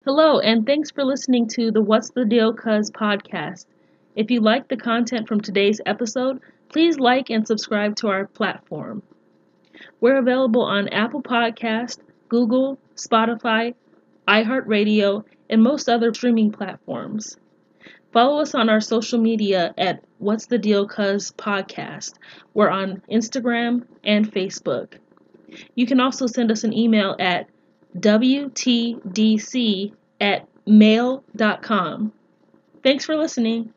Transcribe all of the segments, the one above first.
Hello, and thanks for listening to the What's the Deal Cuz podcast. If you like the content from today's episode, please like and subscribe to our platform. We're available on Apple Podcast, Google, Spotify, iHeartRadio, and most other streaming platforms. Follow us on our social media at What's the Deal Cuz podcast. We're on Instagram and Facebook. You can also send us an email at wtdc@mail.com. Thanks for listening.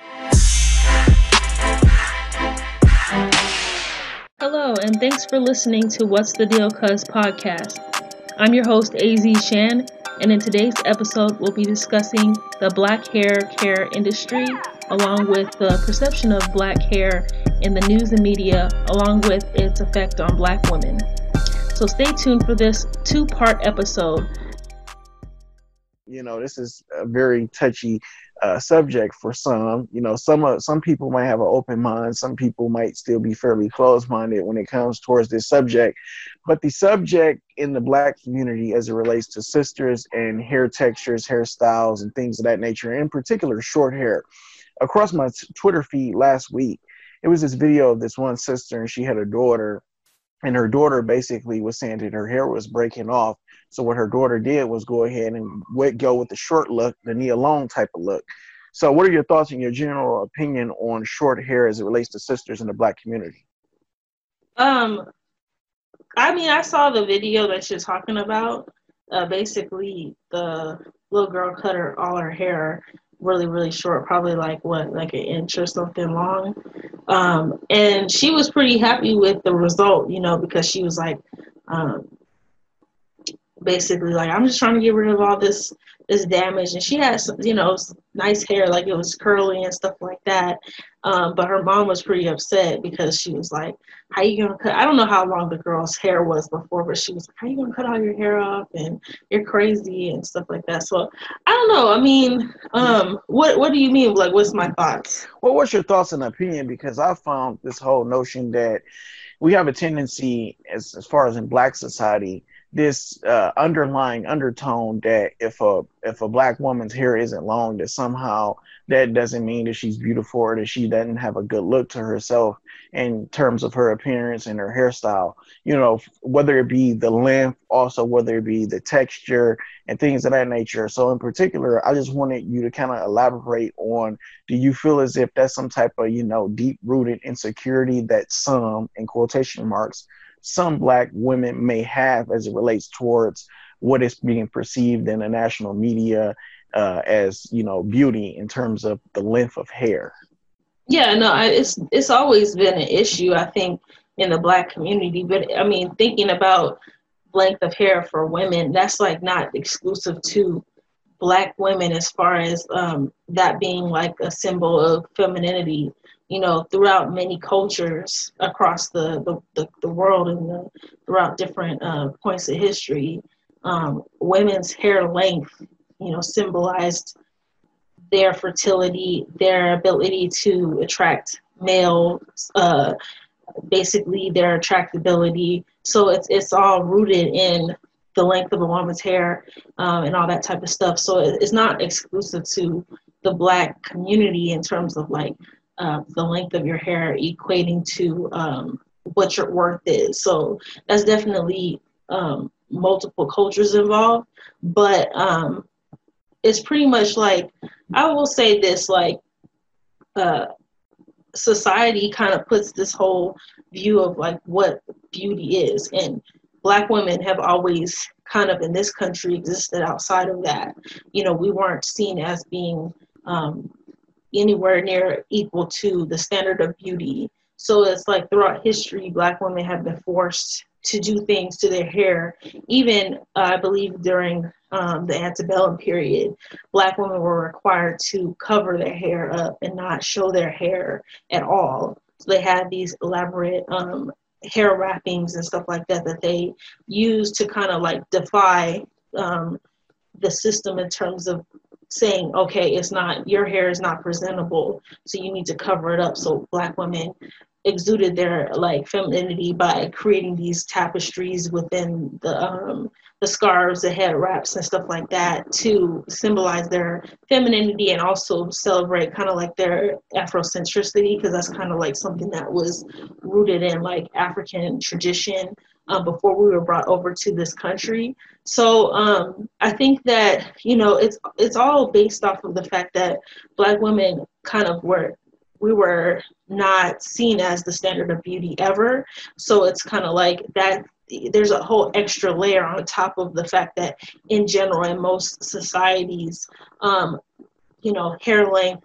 Hello, and thanks for listening to What's the Deal Cuz podcast. I'm your host, AZ Shan, and in today's episode, we'll be discussing the black hair care industry, along with the perception of black hair in the news and media, along with its effect on black women. So stay tuned for this two-part episode. You know, this is a very touchy subject for some. You know, some people might have an open mind. Some people might still be fairly closed-minded when it comes towards this subject. But the subject in the black community as it relates to sisters and hair textures, hairstyles, and things of that nature, in particular short hair. Across my Twitter feed last week, it was this video of this one sister, and she had a daughter. And her daughter basically was saying that her hair was breaking off. So what her daughter did was go ahead and go with the short look, the Nia Long type of look. So what are your thoughts and your general opinion on short hair as it relates to sisters in the black community? I saw the video that you're talking about. Basically, the little girl cut all her hair really, really short, probably like an inch or something long. And she was pretty happy with the result, because she was like, basically like, I'm just trying to get rid of all this damage. And she had some, nice hair, like it was curly and stuff like that. But her mom was pretty upset because she was like, how you gonna cut? I don't know how long the girl's hair was before, but she was like, how you gonna cut all your hair off? And you're crazy and stuff like that. So I don't know. I mean, what do you mean? Like, what's my thoughts? Well, what's your thoughts and opinion? Because I found this whole notion that we have a tendency, as far as in black society, this underlying undertone that if a black woman's hair isn't long, that somehow that doesn't mean that she's beautiful or that she doesn't have a good look to herself in terms of her appearance and her hairstyle, whether it be the length, also whether it be the texture and things of that nature. So in particular, I just wanted you to kind of elaborate on, do you feel as if that's some type of, deep-rooted insecurity that some, in quotation marks, some black women may have as it relates towards what is being perceived in the national media as, beauty in terms of the length of hair? Yeah, no, it's always been an issue, I think, in the black community. But I mean, thinking about length of hair for women, that's like not exclusive to black women, as far as that being like a symbol of femininity. Throughout many cultures across the world and throughout different points of history, women's hair length, symbolized their fertility, their ability to attract males, basically their attractability. So it's all rooted in the length of a woman's hair and all that type of stuff. So it's not exclusive to the black community in terms of like the length of your hair equating to what your worth is. So that's definitely multiple cultures involved, but it's pretty much like, I will say this, like society kind of puts this whole view of like what beauty is, and black women have always kind of in this country existed outside of that. We weren't seen as being anywhere near equal to the standard of beauty. So it's like throughout history, black women have been forced to do things to their hair. Even I believe during the antebellum period, black women were required to cover their hair up and not show their hair at all. So they had these elaborate hair wrappings and stuff like that they used to kind of like defy the system in terms of saying, okay, it's not, your hair is not presentable, so you need to cover it up. So Black women exuded their like femininity by creating these tapestries within the scarves, the head wraps, and stuff like that to symbolize their femininity and also celebrate kind of like their Afrocentricity, because that's kind of like something that was rooted in like African tradition before we were brought over to this country. So I think that, you know, it's all based off of the fact that Black women kind of we were not seen as the standard of beauty ever. So it's kind of like that. There's a whole extra layer on top of the fact that in general, in most societies, um, you know, hair length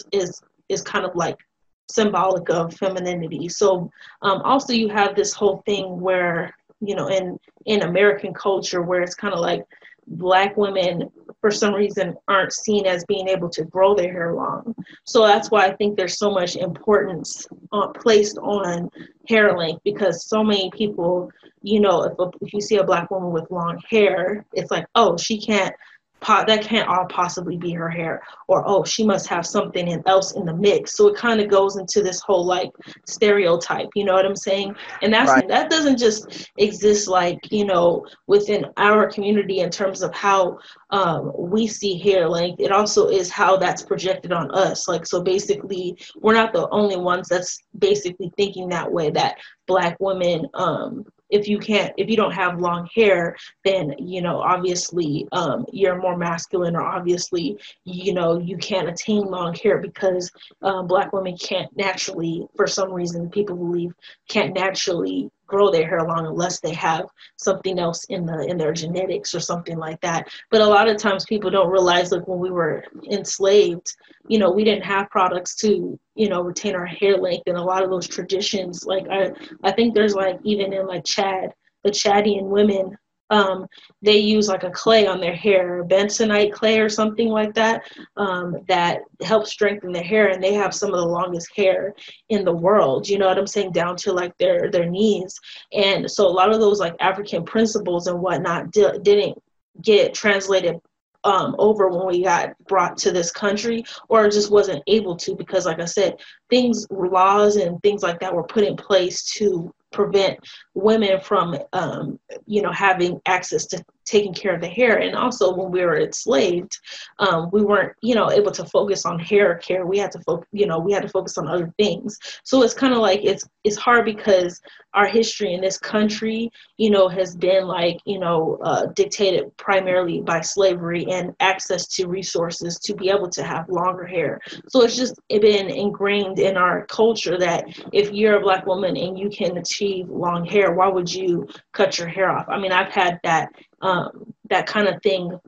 is kind of like symbolic of femininity. So also you have this whole thing where, you know, in American culture where it's kind of like Black women for some reason aren't seen as being able to grow their hair long. So that's why I think there's so much importance placed on hair length, because so many people, you know, if you see a Black woman with long hair, it's like, oh, she can't that can't all possibly be her hair, or oh, she must have something else in the mix. So it kind of goes into this whole like stereotype, you know what I'm saying? And Right. that doesn't just exist like, you know, within our community in terms of how we see hair length. It also is how that's projected on us. Like, so basically we're not the only ones that's basically thinking that way, that Black women, if you don't have long hair, then, you know, obviously you're more masculine, or obviously, you know, you can't attain long hair because Black women can't naturally, for some reason people believe, can't naturally grow their hair long unless they have something else in their genetics or something like that. But a lot of times people don't realize, like, when we were enslaved, you know, we didn't have products to, you know, retain our hair length. And a lot of those traditions, like I think there's like, even in like Chad, the Chadian women, they use like a clay on their hair, bentonite clay or something like that, that helps strengthen their hair, and they have some of the longest hair in the world, you know what I'm saying, down to like their knees. And so a lot of those like African principles and whatnot didn't get translated over when we got brought to this country, or just wasn't able to, because like I said, laws and things like that were put in place to prevent women from you know, having access to taking care of the hair. And also when we were enslaved, we weren't, you know, able to focus on hair care. We had to focus on other things. So it's kind of like it's hard, because our history in this country, you know, has been like, you know, dictated primarily by slavery and access to resources to be able to have longer hair. So it's just been ingrained in our culture that if you're a Black woman and you can achieve long hair, why would you cut your hair off? I mean, I've had that kind of thing,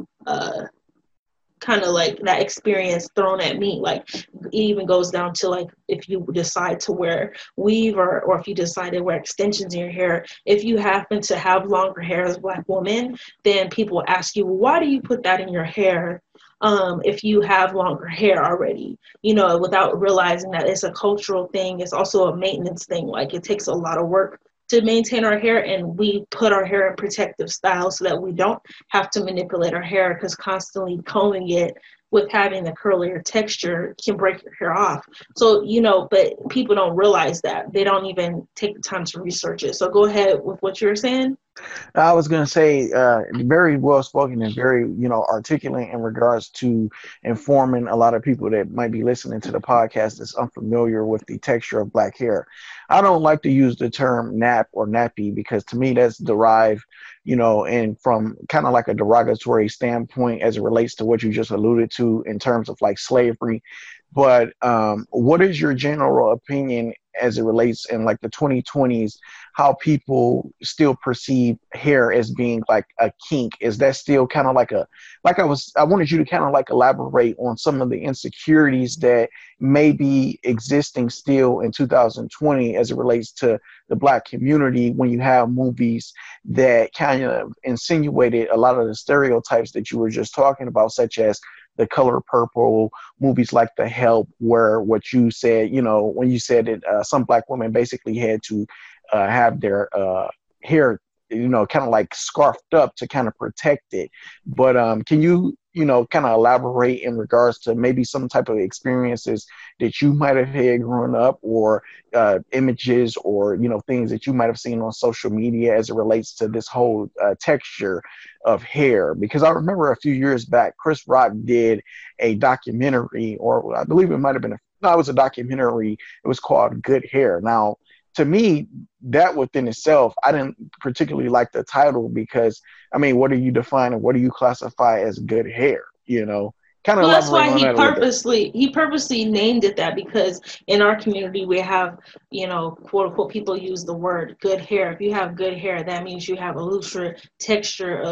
kind of like that experience thrown at me. Like, it even goes down to like, if you decide to wear weave, or if you decide to wear extensions in your hair, if you happen to have longer hair as a Black woman, then people will ask you, well, why do you put that in your hair? If you have longer hair already, you know, without realizing that it's a cultural thing. It's also a maintenance thing. Like, it takes a lot of work to maintain our hair, and we put our hair in protective styles so that we don't have to manipulate our hair, because constantly combing it with having the curlier texture can break your hair off. So, you know, but people don't realize that. They don't even take the time to research it. So go ahead with what you were saying. I was going to say, very well spoken and very, you know, articulate in regards to informing a lot of people that might be listening to the podcast that's unfamiliar with the texture of Black hair. I don't like to use the term nap or nappy, because to me that's derived, you know, and from kind of like a derogatory standpoint as it relates to what you just alluded to in terms of like slavery. But what is your general opinion as it relates in like the 2020s, how people still perceive hair as being like a kink? Is that still kind of like I wanted you to kind of like elaborate on some of the insecurities that may be existing still in 2020 as it relates to the Black community, when you have movies that kind of insinuated a lot of the stereotypes that you were just talking about, such as The Color Purple, movies like The Help, where what you said, you know, when you said that some Black women basically had to have their hair, you know, kind of like scarfed up to kind of protect it. But can you kind of elaborate in regards to maybe some type of experiences that you might have had growing up, or images, or things that you might have seen on social media as it relates to this whole texture of hair? Because I remember a few years back, Chris Rock did a documentary, or I believe it might have been no, it was a documentary. It was called Good Hair. Now, to me, that within itself, I didn't particularly like the title, because I mean, what do you define and what do you classify as good hair? Kind of Well, that's elaborate why on that a little bit. he purposely named it that, because in our community we have, quote unquote, people use the word good hair. If you have good hair, that means you have a looser texture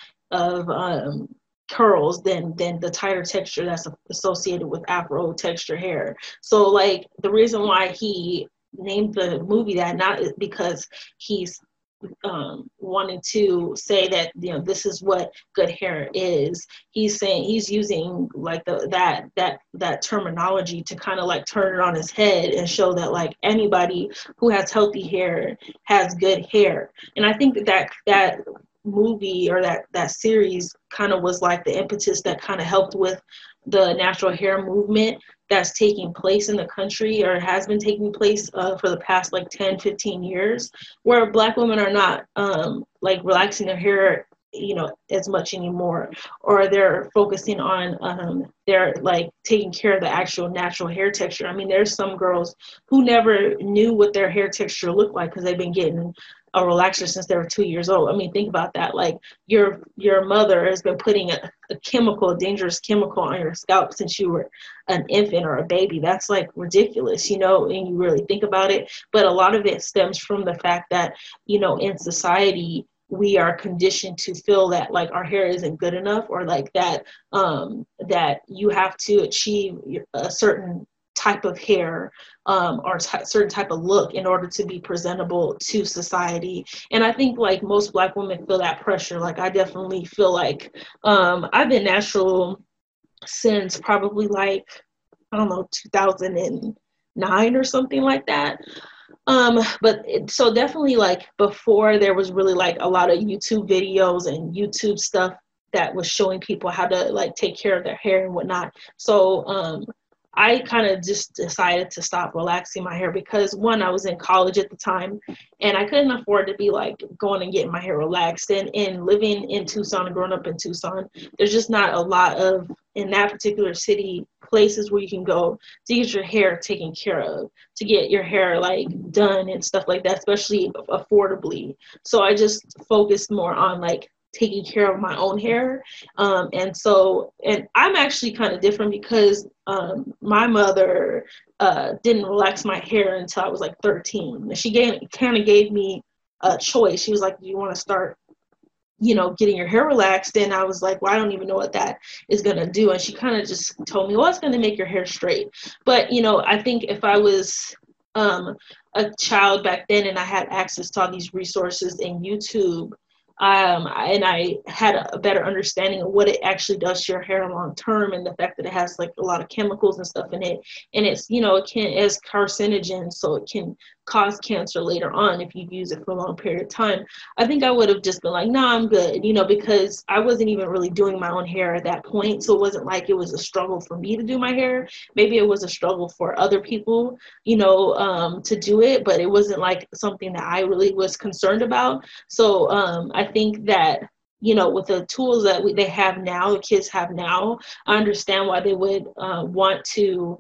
of curls than the tighter texture that's associated with Afro texture hair. So like the reason why he named the movie that, not because he's wanting to say that this is what good hair is. He's saying, he's using like that terminology to kind of like turn it on his head and show that like anybody who has healthy hair has good hair. And I think that movie, or that series, kind of was like the impetus that kind of helped with the natural hair movement that's taking place in the country, or has been taking place for the past like 10-15 years, where Black women are not like relaxing their hair as much anymore, or they're focusing on they're like taking care of the actual natural hair texture. I mean, there's some girls who never knew what their hair texture looked like because they've been getting a relaxer since they were 2 years old. I mean, think about that. Like your mother has been putting a dangerous chemical on your scalp since you were an infant or a baby. That's like ridiculous, and you really think about it. But a lot of it stems from the fact that, in society, we are conditioned to feel that like our hair isn't good enough, or like that that you have to achieve a certain type of hair, or certain type of look in order to be presentable to society. And I think like most Black women feel that pressure. Like I definitely feel like I've been natural since probably like, I don't know, 2009 or something like that. So definitely like before there was really like a lot of YouTube videos and YouTube stuff that was showing people how to like take care of their hair and whatnot. So I kind of just decided to stop relaxing my hair because, one, I was in college at the time and I couldn't afford to be like going and getting my hair relaxed. And living in Tucson and growing up in Tucson, there's just not a lot of, in that particular city, places where you can go to get your hair taken care of, to get your hair like done and stuff like that, especially affordably. So I just focused more on like taking care of my own hair. And I'm actually kind of different because my mother didn't relax my hair until I was like 13. She kind of gave me a choice. She was like, do you want to start getting your hair relaxed? And I was like, well, I don't even know what that is going to do. And she kind of just told me, well, it's going to make your hair straight. But, I think if I was a child back then and I had access to all these resources in YouTube, and I had a better understanding of what it actually does to your hair long term, and the fact that it has like a lot of chemicals and stuff in it, and it's it's carcinogen, so it can cause cancer later on if you use it for a long period of time. I think I would have just been like, nah, I'm good, because I wasn't even really doing my own hair at that point, so it wasn't like it was a struggle for me to do my hair. Maybe it was a struggle for other people, to do it, but it wasn't like something that I really was concerned about. So I think that, with the tools that they have now, the kids have now, I understand why they would want to,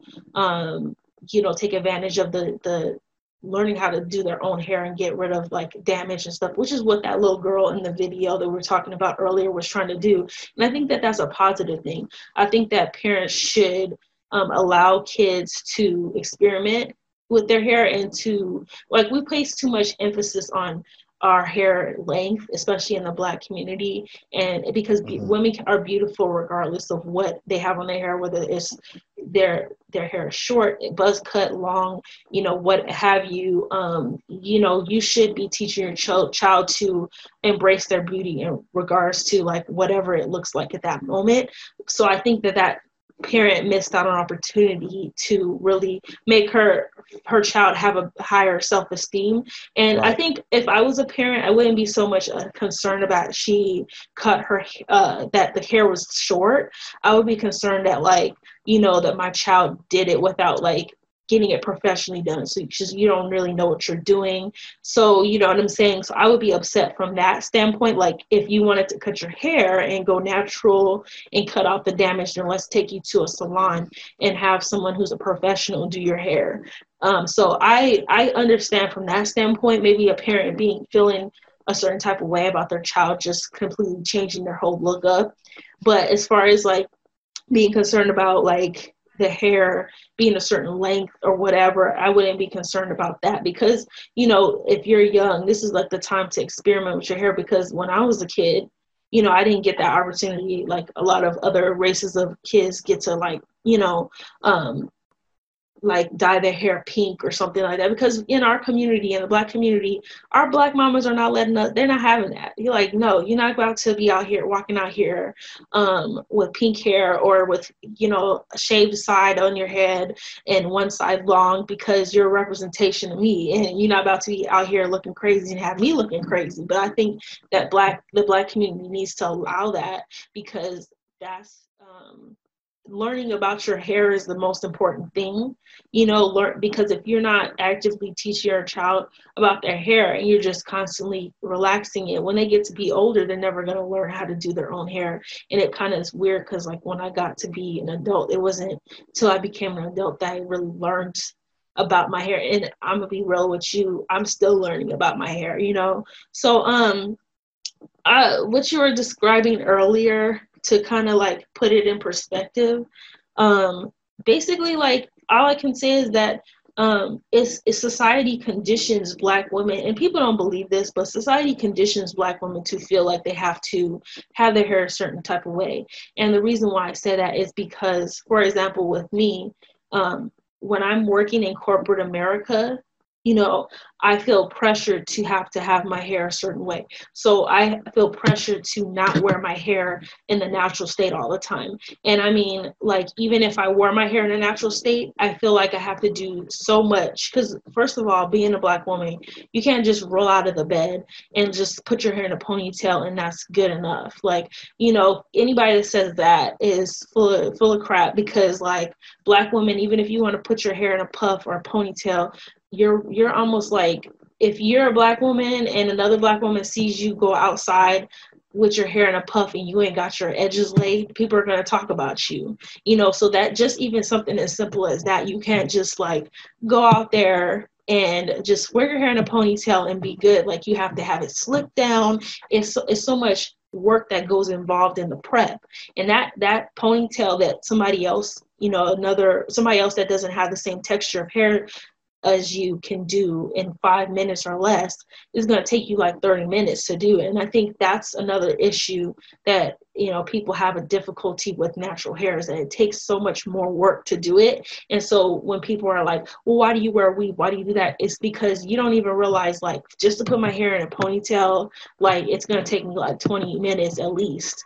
take advantage of the learning how to do their own hair and get rid of like damage and stuff, which is what that little girl in the video that we were talking about earlier was trying to do. And I think that that's a positive thing. I think that parents should allow kids to experiment with their hair, and to, like, we place too much emphasis on our hair length, especially in the Black community, and because Hmm. women are beautiful regardless of what they have on their hair, whether it's their hair is short, buzz cut, long, what have you. You should be teaching your child to embrace their beauty in regards to like whatever it looks like at that moment. So I think that parent missed out on opportunity to really make her child have a higher self-esteem. And I think if I was a parent, I wouldn't be so much concerned about she cut her that the hair was short. I would be concerned that, like, that my child did it without, like, getting it professionally done. So you don't really know what you're doing. So, you know what I'm saying? So I would be upset from that standpoint. Like, if you wanted to cut your hair and go natural and cut out the damage, then let's take you to a salon and have someone who's a professional do your hair. So I understand from that standpoint, maybe a parent feeling a certain type of way about their child just completely changing their whole look up. But as far as, like, being concerned about, like, the hair being a certain length or whatever, I wouldn't be concerned about that, because, if you're young, this is, like, the time to experiment with your hair. Because when I was a kid, I didn't get that opportunity like a lot of other races of kids get to, like, like dye their hair pink or something like that. Because in our community, in the Black community, our Black mamas are not letting us, they're not having that. You're like, no, you're not about to be out here, walking out here with pink hair or with, a shaved side on your head and one side long, because you're a representation of me, and you're not about to be out here looking crazy and have me looking crazy. But I think that the Black community needs to allow that, because that's, learning about your hair is the most important thing, because if you're not actively teaching your child about their hair and you're just constantly relaxing it, when they get to be older, they're never going to learn how to do their own hair. And it kind of is weird, because, like, when I got to be an adult, it wasn't till I became an adult that I really learned about my hair. And I'm gonna be real with you, I'm still learning about my hair, So what you were describing earlier, to kind of, like, put it in perspective, basically, like, all I can say is that it's society conditions Black women, and people don't believe this, but society conditions Black women to feel like they have to have their hair a certain type of way. And the reason why I say that is because, for example, with me, when I'm working in corporate America, I feel pressured to have my hair a certain way. So I feel pressured to not wear my hair in the natural state all the time. And I mean, like, even if I wore my hair in a natural state, I feel like I have to do so much. Because, first of all, being a Black woman, you can't just roll out of the bed and just put your hair in a ponytail and that's good enough. Like, anybody that says that is full of crap, because, like, Black women, even if you want to put your hair in a puff or a ponytail, you're almost like, if you're a Black woman and another Black woman sees you go outside with your hair in a puff and you ain't got your edges laid, people are going to talk about you, so that just even something as simple as that, you can't just, like, go out there and just wear your hair in a ponytail and be good. Like, you have to have it slicked down. It's so much work that goes involved in the prep. And that ponytail that somebody else, somebody else that doesn't have the same texture of hair as you can do in 5 minutes or less, is going to take you like 30 minutes to do it. And I think that's another issue that, people have a difficulty with natural hair, is that it takes so much more work to do it. And so when people are like, well, why do you wear a weave? Why do you do that? It's because you don't even realize, like, just to put my hair in a ponytail, like, it's going to take me like 20 minutes at least,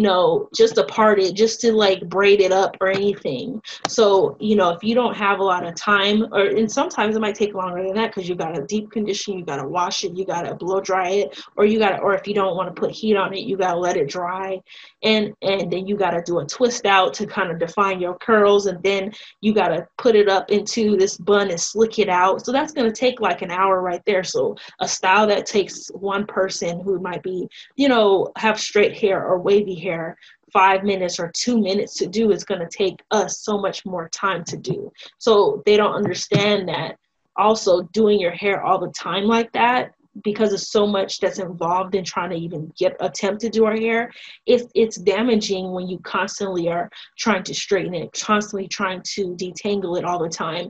just to part it, just to, like, braid it up or anything. So, if you don't have a lot of time, and sometimes it might take longer than that, because you got to deep condition, you got to wash it, you got to blow dry it, or if you don't want to put heat on it, you got to let it dry. And then you got to do a twist out to kind of define your curls. And then you got to put it up into this bun and slick it out. So that's going to take like an hour right there. So a style that takes one person who might be, have straight hair or wavy hair, 5 minutes or 2 minutes to do, is going to take us so much more time to do. So they don't understand that also doing your hair all the time like that, because of so much that's involved in trying to even attempt to do our hair, it's damaging when you constantly are trying to straighten it, constantly trying to detangle it all the time.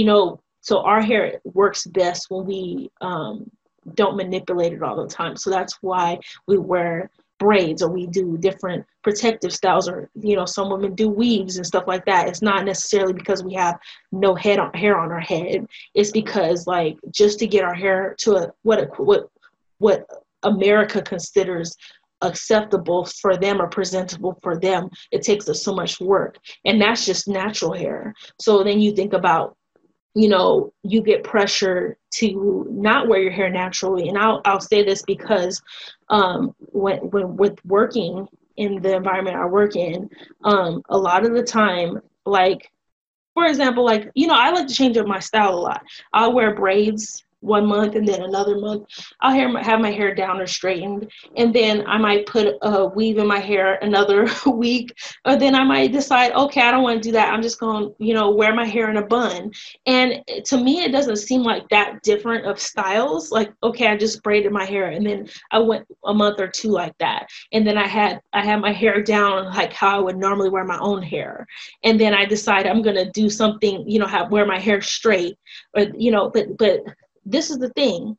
So our hair works best when we don't manipulate it all the time. So that's why we wear braids, or we do different protective styles, or some women do weaves and stuff like that. It's not necessarily because we have no hair on our head. It's because, like, just to get our hair to what America considers acceptable for them or presentable for them, it takes us so much work. And that's just natural hair. So then you think about, you know, you get pressure to not wear your hair naturally. And I'll say this because when with working in the environment I work in, a lot of the time, like, for example, like, you know, I like to change up my style a lot. I'll wear braids one month, and then another month I'll have my hair down or straightened, and then I might put a weave in my hair another week, or then I might decide, okay, I don't want to do that. I'm just going to, you know, wear my hair in a bun. And to me, it doesn't seem like that different of styles. Like, okay, I just braided my hair, and then I went a month or two like that, and then I had my hair down like how I would normally wear my own hair, and then I decide I'm going to do something, you know, wear my hair straight, or, you know, but this is the thing.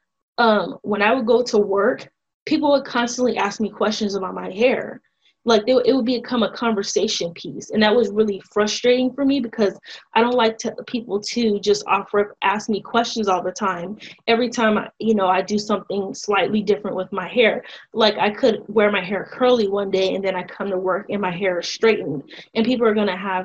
When I would go to work, people would constantly ask me questions about my hair. Like, it would become a conversation piece. And that was really frustrating for me, because I don't like people to just ask me questions all the time. Every time, I do something slightly different with my hair. Like, I could wear my hair curly one day, and then I come to work and my hair is straightened. And people are going to have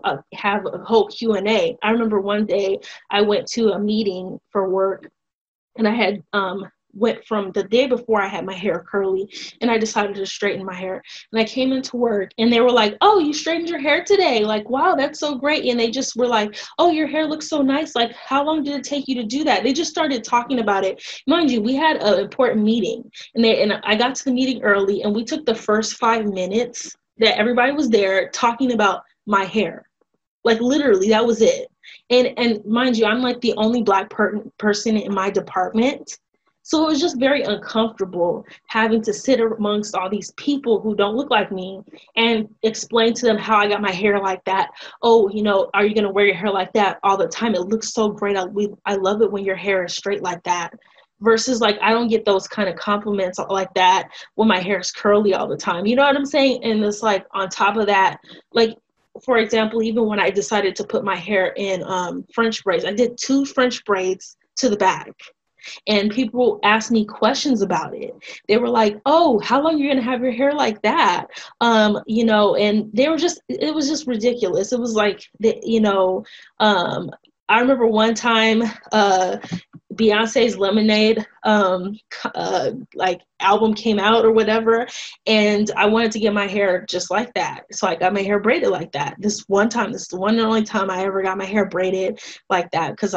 a whole Q&A. I remember one day I went to a meeting for work, and I had went from the day before I had my hair curly, and I decided to straighten my hair. And I came into work, and they were like, "Oh, you straightened your hair today? Like, wow, that's so great." And they just were like, "Oh, your hair looks so nice. Like, how long did it take you to do that?" They just started talking about it. Mind you, we had an important meeting, and I got to the meeting early, and we took the first 5 minutes that everybody was there talking about my hair. Like, literally, that was it. And mind you, I'm like the only Black person in my department. So it was just very uncomfortable having to sit amongst all these people who don't look like me and explain to them how I got my hair like that. Oh, are you going to wear your hair like that all the time? It looks so great. I love it when your hair is straight like that. Versus, like, I don't get those kind of compliments like that when my hair is curly all the time. You know what I'm saying? And it's like, on top of that, like, for example, even when I decided to put my hair in French braids, I did 2 French braids to the back. And people asked me questions about it. They were like, "Oh, how long are you going to have your hair like that?" And it was just ridiculous. It was like, I remember one time, Beyonce's Lemonade like album came out or whatever, and I wanted to get my hair just like that, so I got my hair braided like that. This is the one and only time I ever got my hair braided like that, because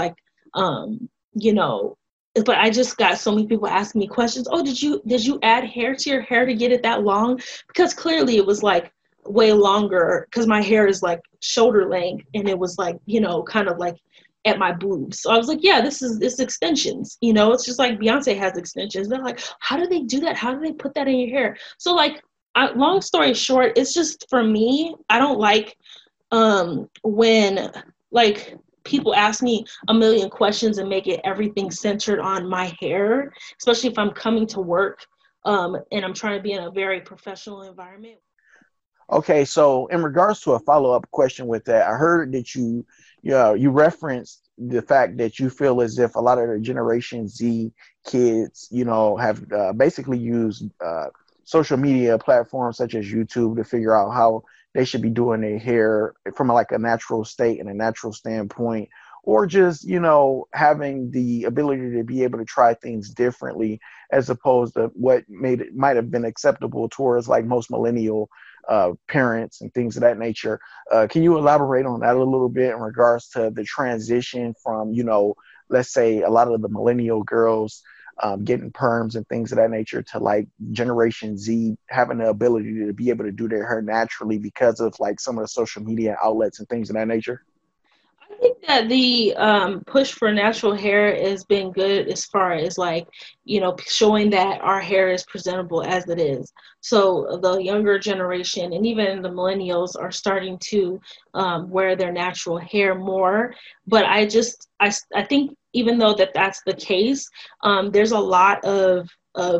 but I just got so many people asking me questions. "Oh, did you add hair to your hair to get it that long?" Because clearly it was like way longer, because my hair is like shoulder length, and it was like, kind of like at my boobs. So I was like, yeah, this extensions. It's just like Beyonce has extensions. They're like, how do they do that? How do they put that in your hair? So, like, long story short, it's just, for me, I don't like when, like, people ask me a million questions and make it everything centered on my hair, especially if I'm coming to work and I'm trying to be in a very professional environment. Okay, so in regards to a follow-up question with that, I heard that you referenced the fact that you feel as if a lot of the Generation Z kids, have basically used social media platforms such as YouTube to figure out how they should be doing their hair from like a natural state and a natural standpoint, or just, having the ability to be able to try things differently as opposed to what might have been acceptable towards like most millennial parents and things of that nature. Can you elaborate on that a little bit in regards to the transition from, let's say a lot of the millennial girls getting perms and things of that nature to like Generation Z having the ability to be able to do their hair naturally because of like some of the social media outlets and things of that nature? I think that the push for natural hair has been good, as far as, like, showing that our hair is presentable as it is. So the younger generation and even the millennials are starting to wear their natural hair more. But I think, even though that's the case, there's a lot of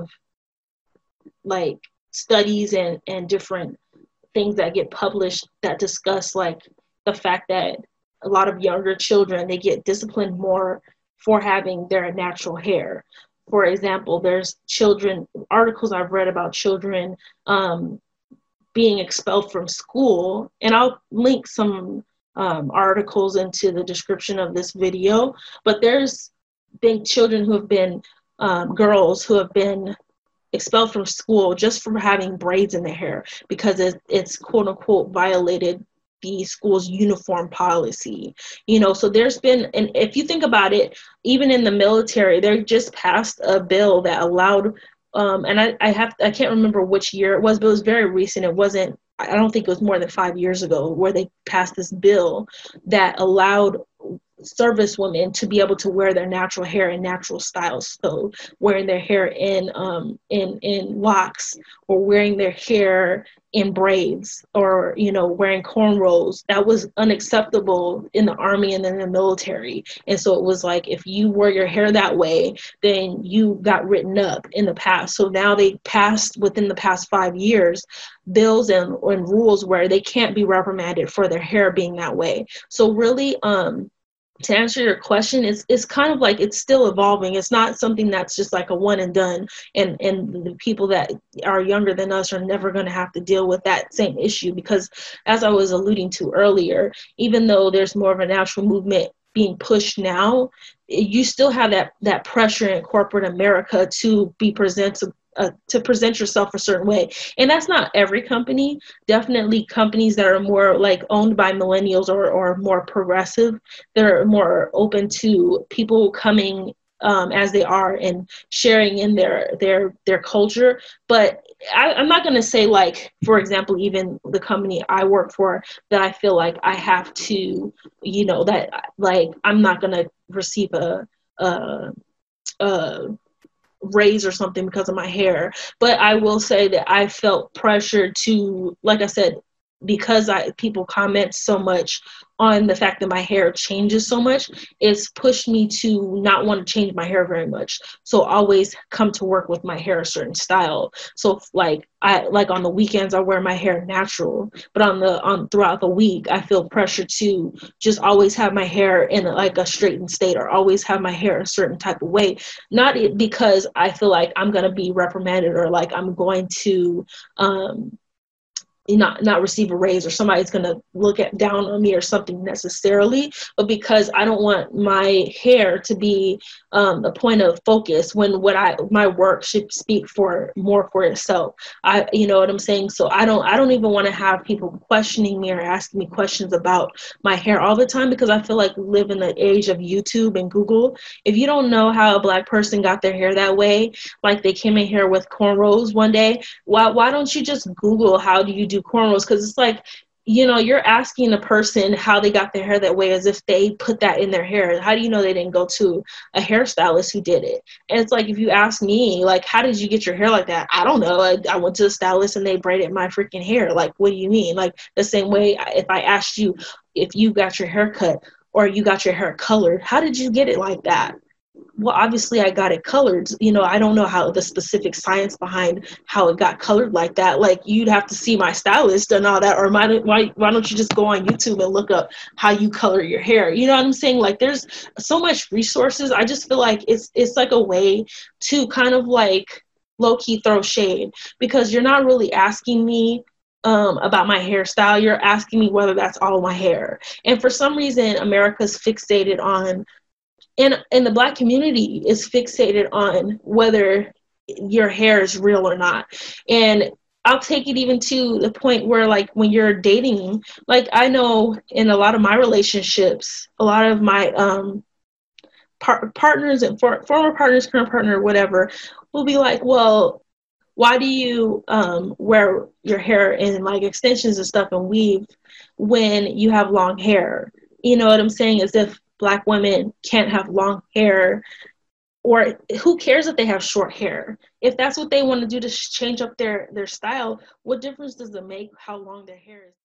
like studies and different things that get published that discuss, like, the fact that a lot of younger children, they get disciplined more for having their natural hair. for example, there's articles I've read about children being expelled from school, and I'll link some articles into the description of this video, but there's been children who have been, girls who have been expelled from school just for having braids in their hair because it's quote unquote violated the school's uniform policy. So there's been, and if you think about it, even in the military, they just passed a bill that allowed, and I can't remember which year it was, but it was very recent. I don't think it was more than 5 years ago where they passed this bill that allowed service women to be able to wear their natural hair in natural styles. So wearing their hair in locks, or wearing their hair in braids, or wearing cornrows. That was unacceptable in the army and in the military. And so it was like, if you wore your hair that way, then you got written up in the past. So now they passed, within the past 5 years, bills and rules where they can't be reprimanded for their hair being that way. So really, to answer your question, it's kind of like, it's still evolving. It's not something that's just like a one and done, and the people that are younger than us are never going to have to deal with that same issue, because as I was alluding to earlier, even though there's more of a natural movement being pushed now, you still have that pressure in corporate America to be to present yourself a certain way. And that's not every company. Definitely companies that are more like owned by millennials or more progressive, they're more open to people coming as they are and sharing in their culture. But I'm not going to say, like, for example, even the company I work for, that I feel like I have to, that like I'm not going to receive a raise or something because of my hair. But I will say that I felt pressure to, like I said, because people comment so much on the fact that my hair changes so much, it's pushed me to not want to change my hair very much. So always come to work with my hair a certain style. So like on the weekends I wear my hair natural, but throughout the week I feel pressure to just always have my hair in like a straightened state, or always have my hair a certain type of way. Not because I feel like I'm going to be reprimanded, or like I'm going to not receive a raise, or somebody's going to look down on me or something necessarily, but because I don't want my hair to be a point of focus, when my work should speak more for itself. You know what I'm saying? So I don't even want to have people questioning me or asking me questions about my hair all the time, because I feel like we live in the age of YouTube and Google. If you don't know how a Black person got their hair that way, like they came in here with cornrows one day, why don't you just Google how do you do cornrows? Because it's like, you're asking a person how they got their hair that way as if they put that in their hair. How do you know they didn't go to a hairstylist who did it? And it's like, if you ask me, like, how did you get your hair like that? I don't know. I went to a stylist and they braided my freaking hair. Like, what do you mean? Like, the same way if I asked you if you got your hair cut or you got your hair colored, how did you get it like that? Well, obviously I got it colored. I don't know how the specific science behind how it got colored like that. Like, you'd have to see my stylist and all that, or why don't you just go on YouTube and look up how you color your hair? You know what I'm saying? Like, there's so much resources. I just feel like it's like a way to kind of like low-key throw shade, because you're not really asking me about my hairstyle. You're asking me whether that's all my hair. And for some reason, America's fixated on, and the Black community is fixated on whether your hair is real or not. And I'll take it even to the point where, like, when you're dating, like, I know in a lot of my relationships, a lot of my partners and former partners, current partner, whatever, will be like, well, why do you wear your hair in like extensions and stuff and weave when you have long hair? You know what I'm saying? As if Black women can't have long hair, or who cares if they have short hair? If that's what they want to do to change up their style, what difference does it make how long their hair is?